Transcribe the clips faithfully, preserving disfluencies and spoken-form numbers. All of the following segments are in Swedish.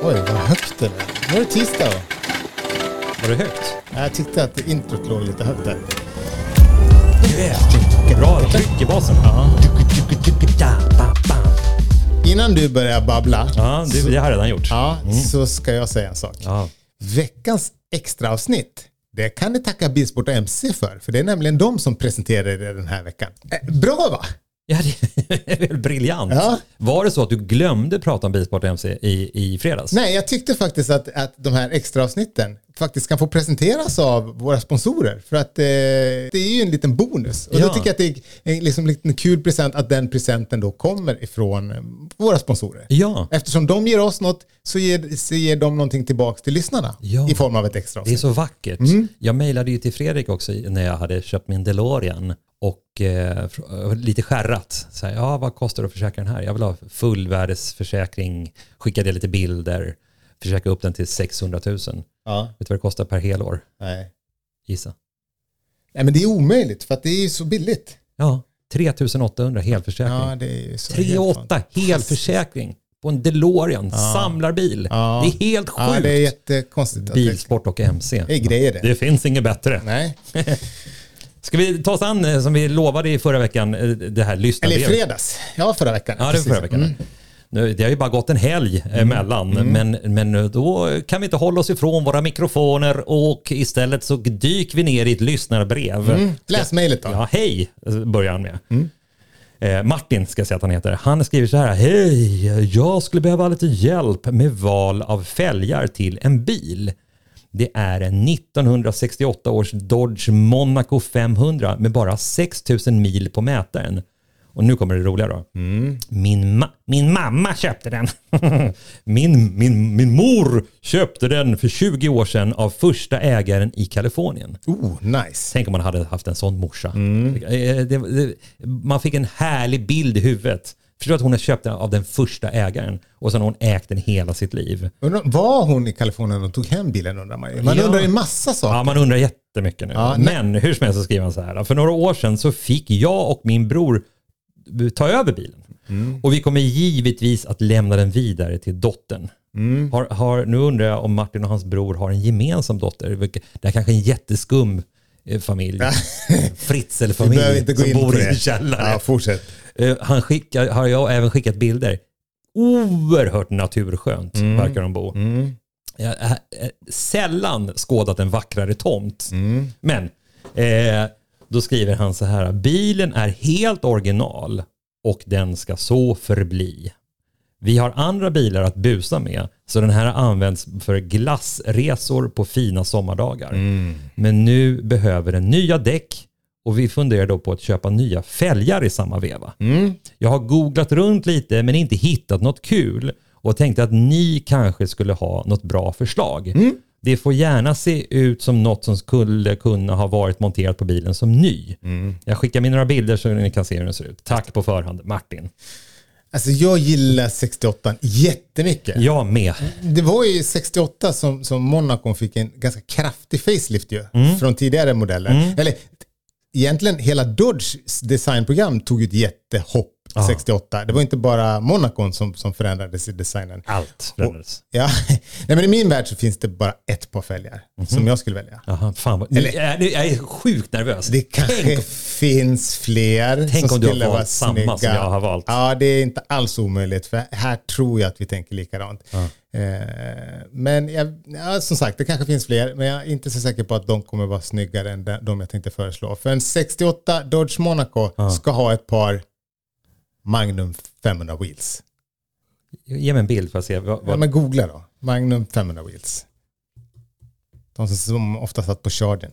Oj, vad högt det där. Nu är det tisdag då. Var det högt? Jag tyckte att introt låg lite högt där. Bra tryck i basen. Ja. Innan du börjar babbla. Ja, det, så, det har jag redan gjort. Ja, mm. så ska jag säga en sak. Ja. Veckans extra avsnitt, det kan ni tacka Bilsport och M C för. För det är nämligen de som presenterar det den här veckan. Eh, bra va? Ja, det är väl briljant. Ja. Var det så att du glömde prata om Bilsport och M C i, i fredags? Nej, jag tyckte faktiskt att, att de här extra avsnitten faktiskt kan få presenteras av våra sponsorer. För att eh, det är ju en liten bonus. Och ja. då tycker jag att det är en liksom liten kul present att den presenten då kommer ifrån våra sponsorer. Ja. Eftersom de ger oss något så ger, så ger de någonting tillbaka till lyssnarna ja. i form av ett extra avsnitt. Det är så vackert. Mm. Jag mejlade ju till Fredrik också när jag hade köpt min DeLorean. Och eh, lite skärrat. Så här, ja, vad kostar det att försäkra den här? Jag vill ha fullvärdesförsäkring. Skicka det lite bilder. Försöka upp den till sexhundratusen. Ja. Vet du vad det kostar per helår? Nej. Gissa. Nej, men det är omöjligt för att det är så billigt. Ja, tre tusen åttahundra helförsäkring. Ja, det är ju så. tre åtta helförsäkring på en DeLorean. Ja. Samlarbil. Ja. Det är helt sjukt. Ja, det är jättekonstigt. Bilsport och M C. Det är grejer det. Det finns inget bättre. Nej. Ska vi ta oss an, som vi lovade i förra veckan, det här lyssnarbrevet? Eller i fredags. Ja, förra veckan. Ja, det var förra veckan. Mm. Nu, det har ju bara gått en helg mm. emellan, mm. Men, men då kan vi inte hålla oss ifrån våra mikrofoner och istället så dyker vi ner i ett lyssnarbrev. Mm. Läs mejlet då. Ja, hej, börjar han med. Mm. Eh, Martin ska jag säga att han heter. Han skriver så här: hej, jag skulle behöva lite hjälp med val av fälgar till en bil. Det är en nittonhundrasextioåtta års Dodge Monaco femhundra med bara sex tusen mil på mätaren. Och nu kommer det roliga då. Mm. Min, ma- min mamma köpte den. min, min, min mor köpte den för tjugo år sedan av första ägaren i Kalifornien. Oh, nice. Tänk om man hade haft en sån morsa. Mm. Det, det, det, man fick en härlig bild i huvudet. Förstår att hon har köpt den av den första ägaren och sen har hon ägt den hela sitt liv. Var hon i Kalifornien och tog hem bilen, undrar man ju. Man ja. undrar ju massa saker. Ja, man undrar jättemycket nu. Ja, men hur som helst så skriver han så här: för några år sedan så fick jag och min bror ta över bilen. Mm. Och vi kommer givetvis att lämna den vidare till dottern. Mm. Har, har, nu undrar jag om Martin och hans bror har en gemensam dotter. Det är kanske en jätteskum familj. Fritzelfamilj som bor i en källare. Ja, fortsätt. Han skickar, har jag även skickat bilder. Oerhört naturskönt mm. verkar de bo. Mm. Jag har sällan skådat en vackrare tomt. Mm. Men eh, då skriver han så här: bilen är helt original och den ska så förbli. Vi har andra bilar att busa med, så den här används för glassresor på fina sommardagar. Mm. Men nu behöver den nya däck och vi funderar då på att köpa nya fälgar i samma veva. Mm. Jag har googlat runt lite men inte hittat något kul och tänkte att ni kanske skulle ha något bra förslag. Mm. Det får gärna se ut som något som skulle kunna ha varit monterat på bilen som ny. Mm. Jag skickar med några bilder så ni kan se hur den ser ut. Tack på förhand, Martin. Alltså jag gillar sextioåtta jättemycket. Jag med. Det var ju sextioåtta som, som Monaco fick en ganska kraftig facelift ju, mm. från tidigare modeller. Mm. Eller egentligen hela Dodges designprogram tog ett jättehopp ah. sextioåtta. Det var inte bara Monaco som, som förändrades i designen. Allt förändrades. Och, ja. Nej, men i min värld så finns det bara ett par fälgar mm-hmm. som jag skulle välja. Aha, fan vad, Eller, jag, jag är sjukt nervös. Det kanske Tänk, finns fler. Tänk som om du skulle har valt samma snygga. Som jag har valt. Ja, det är inte alls omöjligt. För här tror jag att vi tänker likadant. Ah. Men jag, ja, som sagt, det kanske finns fler, men jag är inte så säker på att de kommer vara snyggare än de jag tänkte föreslå. För en sextioåtta Dodge Monaco ah. ska ha ett par Magnum femhundra wheels. Ge mig en bild för att se. Vad, vad... Ja, men googla då. Magnum femhundra wheels. De som ofta satt på chargen.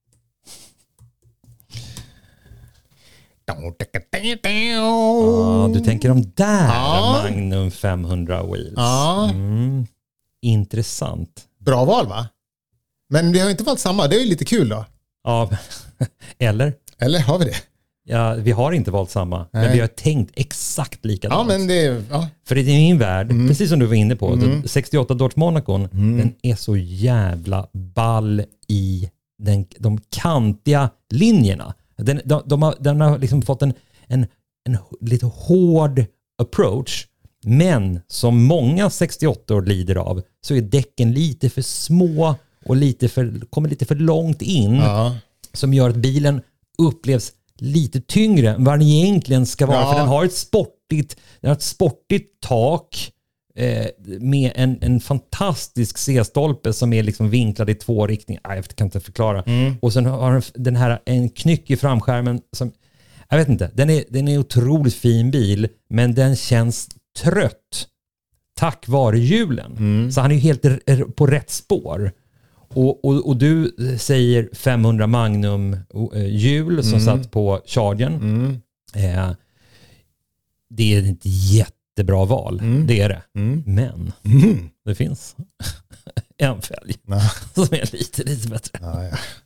Ah, du tänker om där ah. Magnum femhundra wheels. Ah. Mm. Intressant. Bra val va? Men vi har inte valt samma. Det är ju lite kul då. Ja, eller? Eller har vi det? Ja, vi har inte valt samma. Nej. Men vi har tänkt exakt likadant. Ja, men det, ja. För i min värld, mm. precis som du var inne på, mm. sextioåtta Dodge Monaco, mm. den är så jävla ball i den, de kantiga linjerna. Den, de, de har, den har liksom fått en, en, en lite hård approach. Men som många sextioåtta-år lider av så är däcken lite för små och lite för, kommer lite för långt in. Ja. Som gör att bilen upplevs lite tyngre än vad den egentligen ska vara. Ja. För den har ett sportigt, den har ett sportigt tak eh, med en, en fantastisk C-stolpe som är liksom vinklad i två riktningar. Ah, jag kan inte förklara. Mm. Och sen har den, den här en knyck i framskärmen som, jag vet inte, den är, den är en otroligt fin bil, men den känns trött tack vare hjulen. Mm. Så han är ju helt r- på rätt spår. Och, och, och du säger femhundra Magnum hjul som mm. satt på Chargern. Mm. Eh, det är ett jättebra val. Mm. Det är det. Mm. Men mm. det finns en fälg nah. som är lite, lite bättre. Ah,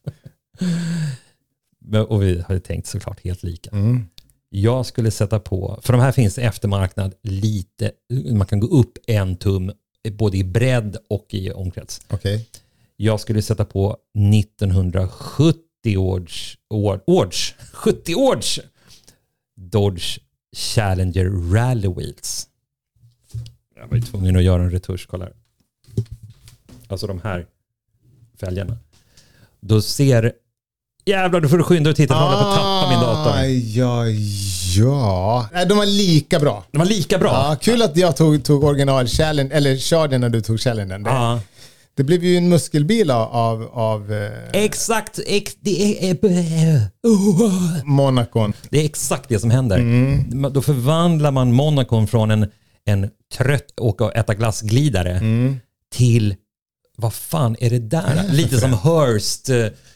ja. Och vi har tänkt såklart helt lika. Mm. Jag skulle sätta på, för de här finns eftermarknad lite, man kan gå upp en tum både i bredd och i omkrets. Okej. Okay. Jag skulle sätta på nittonhundrasjuttio års, år, års, sjuttio års Dodge Challenger Rally Wheels. Jag var ju tvungen att göra en retusch, kolla här. Alltså de här fälgarna. Då ser, jävlar, då får du skynda och titta, för ah, jag på att tappa min dator. Ja, ja. Nej, de var lika bra. De var lika bra. Ja, kul att jag tog, tog original Challenger, eller Charger när du tog Challenger. Det, ah. det blev ju en muskelbil av... av eh, exakt. Ex, det är, äh, uh, Monacon. Det är exakt det som händer. Mm. Då förvandlar man Monacon från en, en trött åka och äta glassglidare mm. till, vad fan är det där? Lite som Hearst...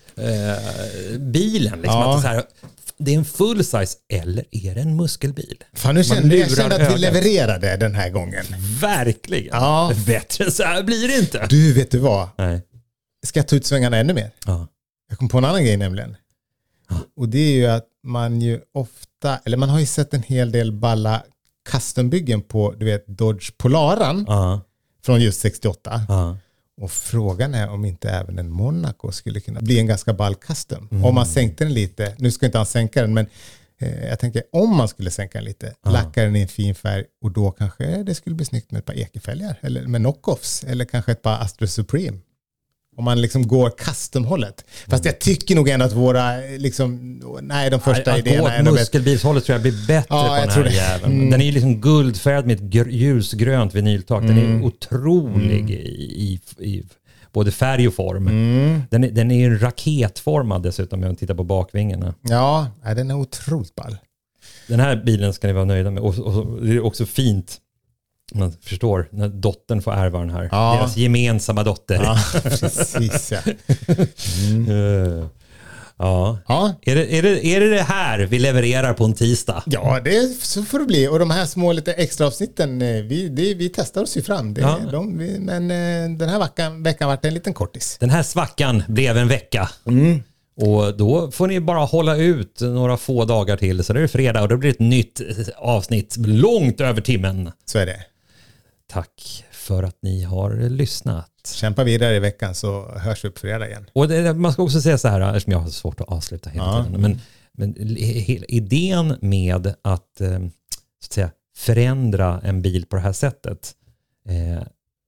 Uh, bilen liksom, ja. Att det, så här, det är en full size eller är det en muskelbil? Fan, nu kände jag kände att vi ögat. levererade den här gången. Verkligen. Ja. Bättre än så här blir det inte. Du, vet du vad? Nej. Ska jag ta ut svängarna ännu mer? Ja. Jag kom på en annan grej nämligen. Ja. Och det är ju att man ju ofta, eller man har ju sett en hel del balla custombyggen på, du vet, Dodge Polaran ja. Från just sextioåtta. Ja. Och frågan är om inte även en Monaco skulle kunna bli en ganska ball custom. Mm. Om man sänkte den lite, nu ska inte han sänka den, men eh, jag tänker om man skulle sänka den lite, ah. lacka den i en fin färg och då kanske det skulle bli snyggt med ett par ekefälgar eller med knockoffs eller kanske ett par Astro Supreme. Om man liksom går custom-hållet. Fast jag tycker nog ändå att våra, liksom, nej, de första ja, idéerna är nog muskelbilshållet tror jag blir bättre ja, på den här jäveln. Mm. Den är ju liksom guldfärgad med ett ljusgrönt vinyltak. Den mm. är otrolig mm. i, i, i både färg och form. Mm. Den, är, den är ju raketformad dessutom om man tittar på bakvingarna. Ja, den är otroligt ball. Den här bilen ska ni vara nöjda med. Och, och det är också fint. Man förstår, när dottern får ärva den här. Ja. Deras gemensamma dotter. Ja, precis. Ja. Mm. Uh, ja. ja. Är, det, är, det, är det det här vi levererar på en tisdag? Ja, det så får det bli. Och de här små lite extra avsnitten, vi, det, vi testar oss ju fram. Det, ja. de, vi, men den här veckan, veckan var det en liten kortis. Den här svackan blev en vecka. Mm. Och då får ni bara hålla ut några få dagar till. Så det är fredag och då blir det ett nytt avsnitt långt över timmen. Så är det. Tack för att ni har lyssnat. Kämpa vidare i veckan så hörs vi på fredag igen. Och det, man ska också säga så här, eftersom jag har svårt att avsluta hela ja. tiden. Men, men idén med att, så att säga, förändra en bil på det här sättet. Eh,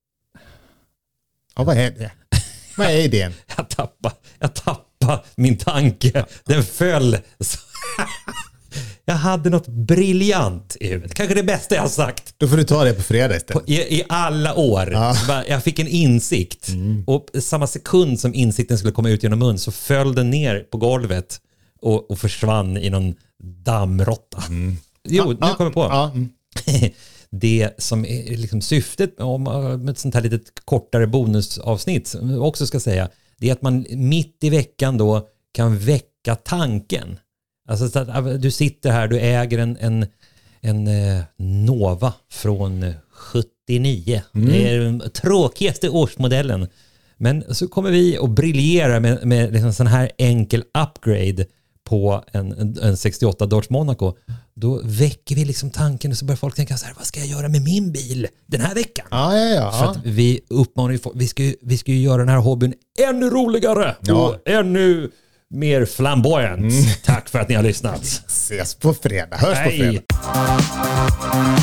ja, vad är det? Vad är idén? jag tappade, jag tappade min tanke. Den föll. Jag hade något briljant i huvudet. Kanske det bästa jag har sagt. Då får du ta det på fredag istället. På, i, I alla år. Ja. Jag fick en insikt. Mm. Och samma sekund som insikten skulle komma ut genom mun så föll den ner på golvet och, och försvann i någon dammrotta. Mm. Jo, ah, nu kommer jag på. Ah, mm. Det som är liksom syftet med ett sånt här litet kortare bonusavsnitt som jag också ska säga, det är att man mitt i veckan då kan väcka tanken. Alltså så att du sitter här, du äger en, en, en eh, Nova från sjuttionio. Mm. Det är den tråkigaste årsmodellen. Men så kommer vi att briljera med, med liksom sån här enkel upgrade på en, en, en sextioåtta Dodge Monaco. Då väcker vi liksom tanken och så börjar folk tänka så här, vad ska jag göra med min bil den här veckan? Ja, ja, ja. För att vi uppmanar ju folk, vi ska ju, vi ska ju göra den här hobbyn ännu roligare ja. och ännu mer flamboyant. Mm. Tack för att ni har lyssnat. Ses på fredag. Hörs Hej. på fredag.